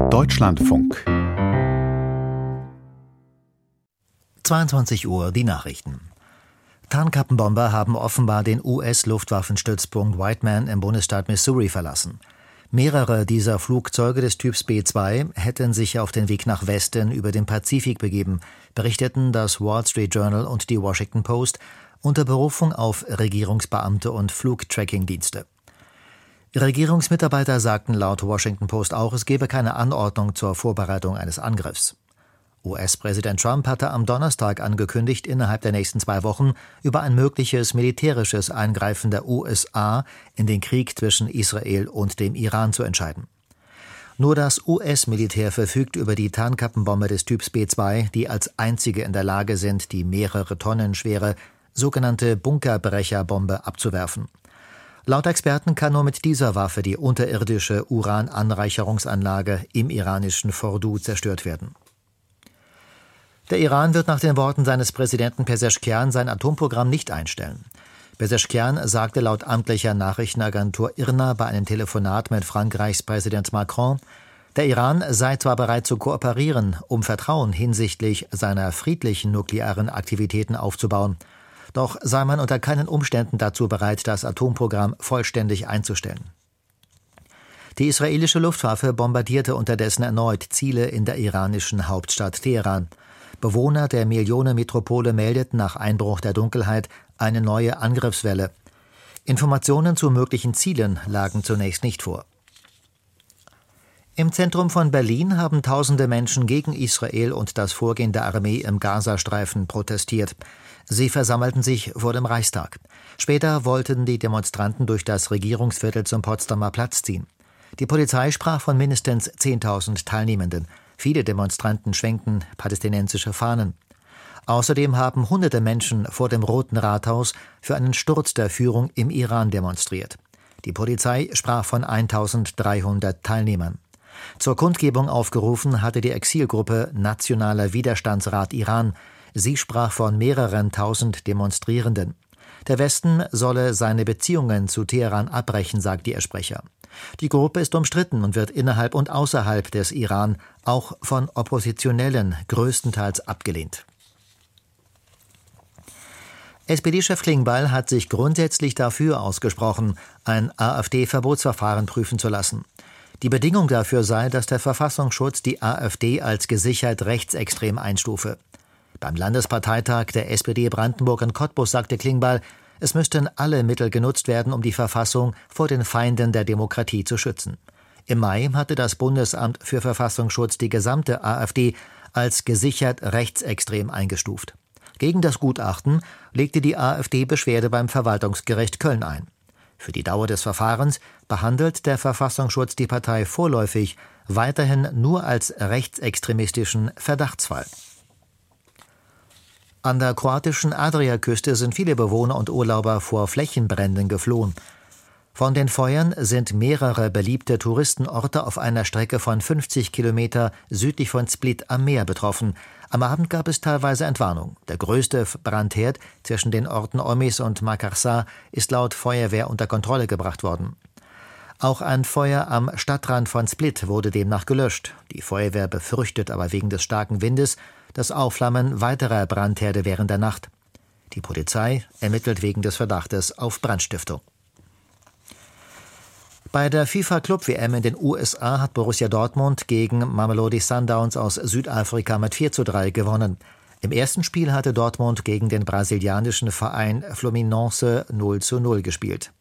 Deutschlandfunk. 22 Uhr, die Nachrichten. Tarnkappenbomber haben offenbar den US-Luftwaffenstützpunkt Whiteman im Bundesstaat Missouri verlassen. Mehrere dieser Flugzeuge des Typs B-2 hätten sich auf den Weg nach Westen über den Pazifik begeben, berichteten das Wall Street Journal und die Washington Post unter Berufung auf Regierungsbeamte und Flugtrackingdienste. Regierungsmitarbeiter sagten laut Washington Post auch, es gebe keine Anordnung zur Vorbereitung eines Angriffs. US-Präsident Trump hatte am Donnerstag angekündigt, innerhalb der nächsten 2 Wochen über ein mögliches militärisches Eingreifen der USA in den Krieg zwischen Israel und dem Iran zu entscheiden. Nur das US-Militär verfügt über die Tarnkappenbomber des Typs B-2, die als einzige in der Lage sind, die mehrere Tonnen schwere sogenannte Bunkerbrecherbombe abzuwerfen. Laut Experten kann nur mit dieser Waffe die unterirdische Urananreicherungsanlage im iranischen Fordu zerstört werden. Der Iran wird nach den Worten seines Präsidenten Pezeshkian sein Atomprogramm nicht einstellen. Pezeshkian sagte laut amtlicher Nachrichtenagentur IRNA bei einem Telefonat mit Frankreichs Präsident Macron, der Iran sei zwar bereit zu kooperieren, um Vertrauen hinsichtlich seiner friedlichen nuklearen Aktivitäten aufzubauen, doch sei man unter keinen Umständen dazu bereit, das Atomprogramm vollständig einzustellen. Die israelische Luftwaffe bombardierte unterdessen erneut Ziele in der iranischen Hauptstadt Teheran. Bewohner der Millionenmetropole meldeten nach Einbruch der Dunkelheit eine neue Angriffswelle. Informationen zu möglichen Zielen lagen zunächst nicht vor. Im Zentrum von Berlin haben tausende Menschen gegen Israel und das Vorgehen der Armee im Gazastreifen protestiert. Sie versammelten sich vor dem Reichstag. Später wollten die Demonstranten durch das Regierungsviertel zum Potsdamer Platz ziehen. Die Polizei sprach von mindestens 10.000 Teilnehmenden. Viele Demonstranten schwenkten palästinensische Fahnen. Außerdem haben hunderte Menschen vor dem Roten Rathaus für einen Sturz der Führung im Iran demonstriert. Die Polizei sprach von 1.300 Teilnehmern. Zur Kundgebung aufgerufen hatte die Exilgruppe Nationaler Widerstandsrat Iran. Sie sprach von mehreren tausend Demonstrierenden. Der Westen solle seine Beziehungen zu Teheran abbrechen, sagte ihr Sprecher. Die Gruppe ist umstritten und wird innerhalb und außerhalb des Iran auch von Oppositionellen größtenteils abgelehnt. SPD-Chef Klingbeil hat sich grundsätzlich dafür ausgesprochen, ein AfD-Verbotsverfahren prüfen zu lassen. Die Bedingung dafür sei, dass der Verfassungsschutz die AfD als gesichert rechtsextrem einstufe. Beim Landesparteitag der SPD Brandenburg in Cottbus sagte Klingbeil, es müssten alle Mittel genutzt werden, um die Verfassung vor den Feinden der Demokratie zu schützen. Im Mai hatte das Bundesamt für Verfassungsschutz die gesamte AfD als gesichert rechtsextrem eingestuft. Gegen das Gutachten legte die AfD Beschwerde beim Verwaltungsgericht Köln ein. Für die Dauer des Verfahrens behandelt der Verfassungsschutz die Partei vorläufig weiterhin nur als rechtsextremistischen Verdachtsfall. An der kroatischen Adriaküste sind viele Bewohner und Urlauber vor Flächenbränden geflohen. Von den Feuern sind mehrere beliebte Touristenorte auf einer Strecke von 50 Kilometer südlich von Split am Meer betroffen. Am Abend gab es teilweise Entwarnung. Der größte Brandherd zwischen den Orten Omis und Makarsar ist laut Feuerwehr unter Kontrolle gebracht worden. Auch ein Feuer am Stadtrand von Split wurde demnach gelöscht. Die Feuerwehr befürchtet aber wegen des starken Windes das Aufflammen weiterer Brandherde während der Nacht. Die Polizei ermittelt wegen des Verdachtes auf Brandstiftung. Bei der FIFA-Club-WM in den USA hat Borussia Dortmund gegen Mamelodi Sundowns aus Südafrika mit 4:3 gewonnen. Im ersten Spiel hatte Dortmund gegen den brasilianischen Verein Fluminense 0:0 gespielt.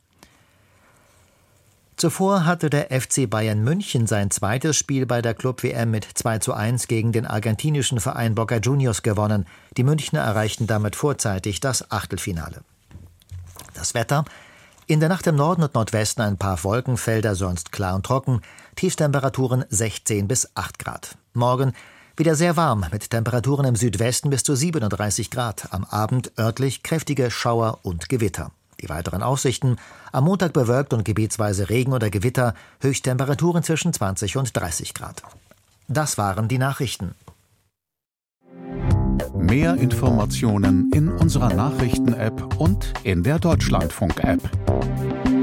Zuvor hatte der FC Bayern München sein zweites Spiel bei der Club-WM mit 2:1 gegen den argentinischen Verein Boca Juniors gewonnen. Die Münchner erreichten damit vorzeitig das Achtelfinale. Das Wetter: In der Nacht im Norden und Nordwesten ein paar Wolkenfelder, sonst klar und trocken. Tiefstemperaturen 16 bis 8 Grad. Morgen wieder sehr warm, mit Temperaturen im Südwesten bis zu 37 Grad. Am Abend örtlich kräftige Schauer und Gewitter. Die weiteren Aussichten: am Montag bewölkt und gebietsweise Regen oder Gewitter, Höchsttemperaturen zwischen 20 und 30 Grad. Das waren die Nachrichten. Mehr Informationen in unserer Nachrichten-App und in der Deutschlandfunk-App.